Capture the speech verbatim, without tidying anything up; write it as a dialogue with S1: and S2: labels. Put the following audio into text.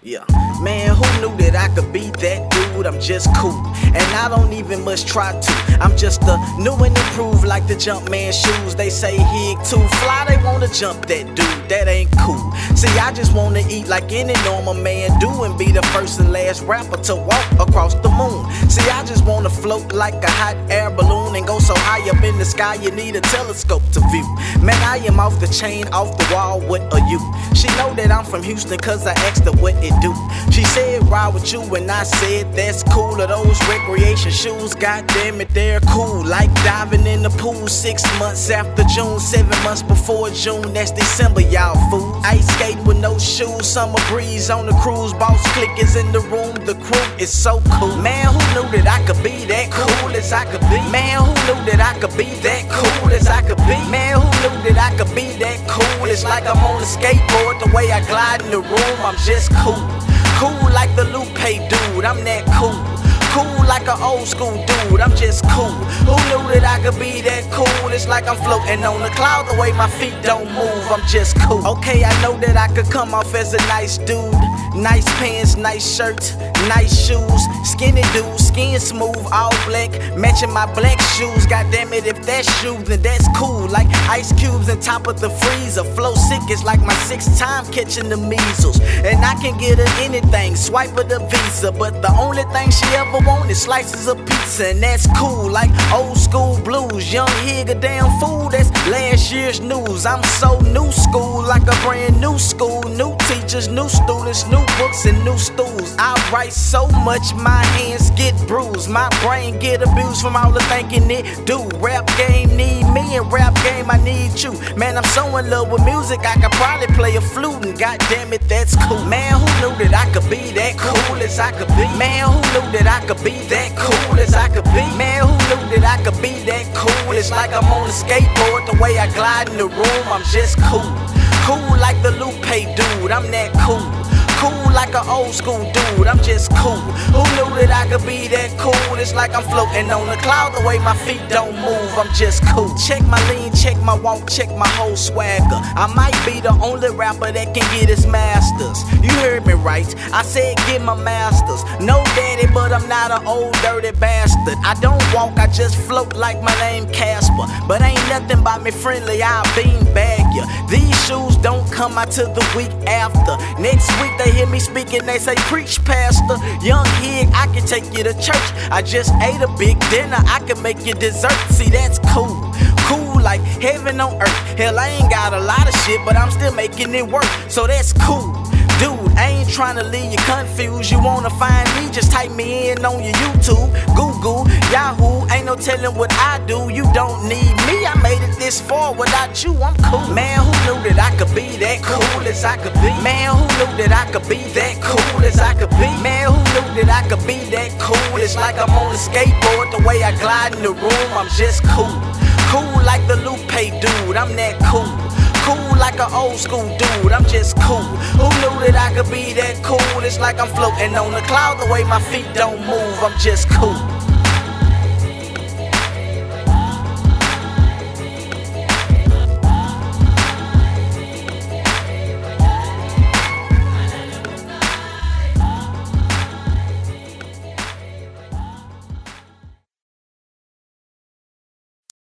S1: Yeah, man, who knew that I could be that dude? I'm just cool, and I don't even much try to. I'm just a new and improved like the Jumpman shoes. They say he too fly, they wanna jump that dude. That ain't cool. See, I just wanna eat like any normal man do and be the first and last rapper to walk across the moon. See, I just wanna float like a hot air balloon and go so high up in the sky you need a telescope to view. Man, I am off the chain, off the wall, what are you? She know that I'm from Houston cause I asked her what it do. She said ride with you and I said that's cool. Are those recreation shoes? God damn it, they're cool. Like diving in the pool six months after June, seven months before June, that's December, y'all fools. Ice skating with no shoes, summer breeze on the cruise. Boss click is in the room, the crew is so cool. Man, who knew that I could be that cool as I could be? Man, who knew that I could be that cool as I could be? Man, who knew that I could be that cool? It's like I'm on a skateboard, the way I glide in the room, I'm just cool. Cool like the Lupe dude, I'm that cool. Cool like an old school dude, I'm just cool. Who knew that I could be that cool? It's like I'm floating on a cloud, the way my feet don't move, I'm just cool. Okay, I know that I could come off as a nice dude. Nice pants, nice shirt, nice shoes. Skinny dude, skin smooth, all black, matching my black shoes. God damn it, if that's shoes, then that's cool. Like ice cubes on top of the freezer. Flow sick, it's like my sixth time catching the measles. And I can get her anything, swipe her the visa. But the only thing she ever want is slices of pizza, and that's cool. Like old school blues, young hig a damn fool, that's last year's news. I'm so new school, like a brand new school. New teachers, new students, new books and new stools. I write so much my hands get bruised, my brain get abused from all the thinking it do. Rap game need me and rap game I need you. Man, I'm so in love with music I could probably play a flute, and god damn it, that's cool. Man, who knew that I could be that cool as I could be? Man, who knew that I could be that cool as I could be? Man, who knew that I could be that cool? It's like I'm on a skateboard, the way I glide in the room, I'm just cool. Cool like the Lupe dude, I'm that cool. Cool like an old school dude, I'm just cool. Who knew that I could be that cool? It's like I'm floating on a cloud, the way my feet don't move, I'm just cool. Check my lean, check my walk, check my whole swagger. I might be the only rapper that can get his masters. You heard me right, I said get my masters. No daddy, but I'm not an old dirty bastard. I don't walk, I just float like my name Casper. But ain't nothing about me friendly, I'll bean bag ya. These shoes don't come out till the week after. Next week they hear me speaking, they say preach pastor. Young hig, I can take you to church. I just ate a big dinner, I can make you dessert. See, that's cool. Cool like heaven on earth. Hell, I ain't got a lot of shit, but I'm still making it work, so that's cool. Dude, I ain't trying to leave you confused. You wanna find me, just type me in on your YouTube, Google, Yahoo. Ain't no telling what I do, you don't need me. I made it this far without you, I'm cool. Man, who knew that I could be that cool as I could be? Man, who knew that I could be that cool as I could be? Man, who knew that I could be that cool? It's like I'm on a skateboard, the way I glide in the room, I'm just cool. Cool like the Lupe dude, I'm that cool. Cool like an old school dude, I'm just cool. Who knew that I could be that cool? It's like I'm floating on a cloud, the way my feet don't move, I'm just cool.